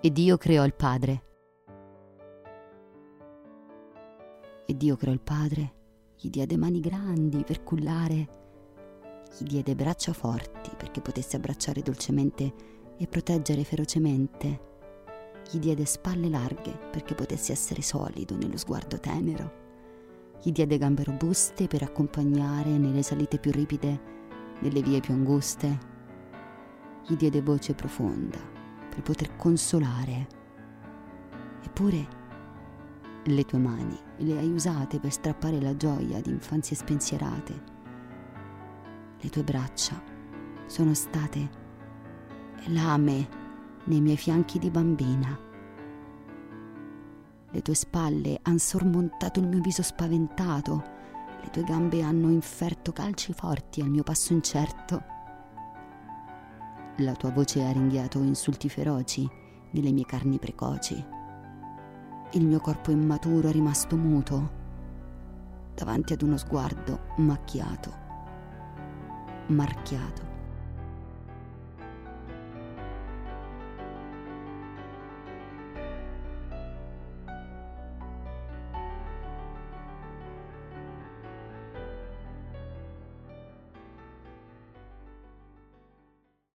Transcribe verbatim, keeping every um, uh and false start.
E Dio creò il padre. E Dio creò il padre, gli diede mani grandi per cullare, gli diede braccia forti perché potesse abbracciare dolcemente e proteggere ferocemente, gli diede spalle larghe perché potesse essere solido nello sguardo tenero, gli diede gambe robuste per accompagnare nelle salite più ripide, nelle vie più anguste, gli diede voce profonda per poter consolare. Eppure le tue mani le hai usate per strappare la gioia di infanzie spensierate. Le tue braccia sono state lame nei miei fianchi di bambina. Le tue spalle han sormontato il mio viso spaventato. Le tue gambe hanno inferto calci forti al mio passo incerto. La tua voce ha ringhiato insulti feroci nelle mie carni precoci. Il mio corpo immaturo è rimasto muto davanti ad uno sguardo macchiato, marchiato